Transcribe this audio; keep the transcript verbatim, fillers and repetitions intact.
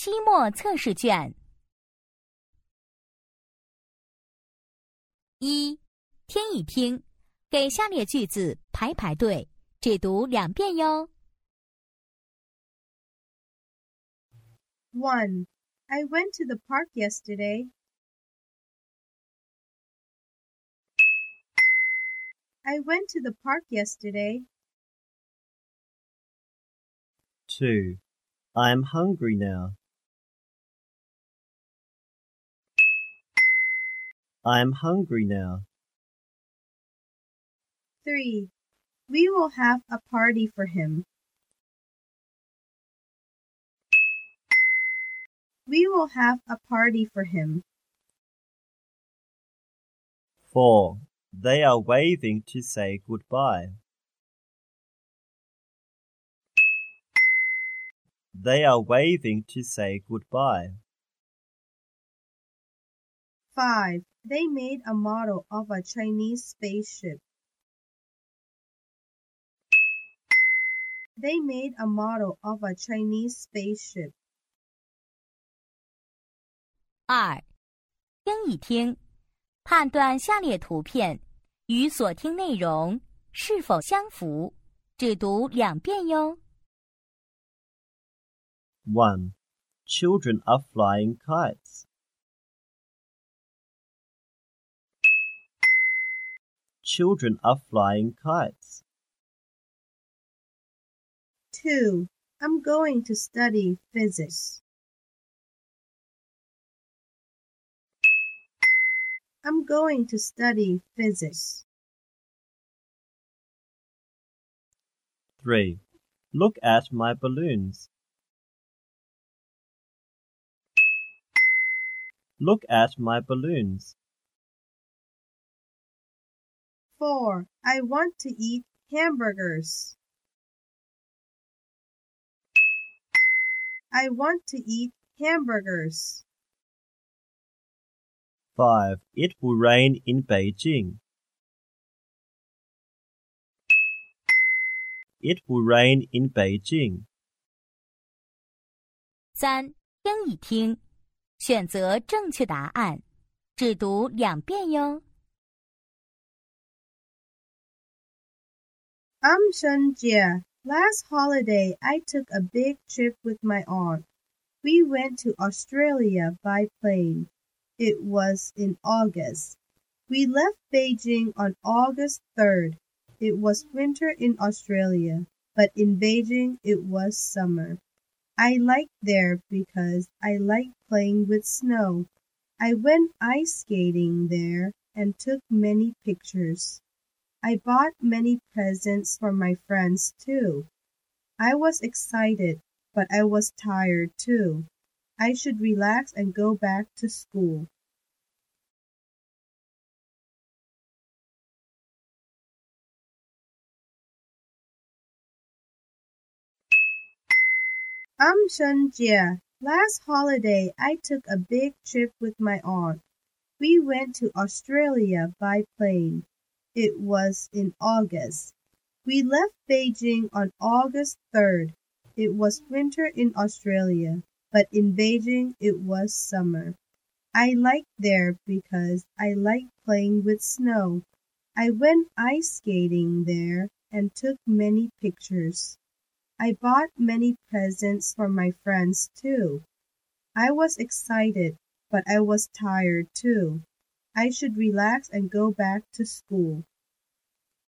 期末测试卷。一，听一听，给下列句子排排队，只读两遍哟。 one. I went to the park yesterday. I went to the park yesterday. two. I am hungry now. I am hungry now. three. We will have a party for him. We will have a party for him. four. They are waving to say goodbye. They are waving to say goodbye. five. They made a model of a Chinese spaceship. They made a model of a Chinese spaceship. 二，听一听，判断下列图片与所听内容是否相符，只读两遍哟。 one. Children are flying kites. Children are flying kites. two. I'm going to study physics. I'm going to study physics. three. Look at my balloons. Look at my balloons. four. I want to eat hamburgers. I want to eat hamburgers. five. It will rain in Beijing. It will rain in Beijing. 三，听一听，选择正确答案，只读两遍哟。 I'm Shen Jie. Last holiday, I took a big trip with my aunt. We went to Australia by plane. It was in August. We left Beijing on August third. It was winter in Australia, but in Beijing it was summer. I liked there because I liked playing with snow. I went ice skating there and took many pictures. I bought many presents for my friends too. I was excited, but I was tired too. I should relax and go back to school. I'm Shen Jie. Last holiday, I took a big trip with my aunt. We went to Australia by plane. It was in August. We left Beijing on August third. It was winter in Australia, but in Beijing it was summer. I liked there because I liked playing with snow. I went ice skating there and took many pictures. I bought many presents for my friends too. I was excited, but I was tired too. I should relax and go back to school.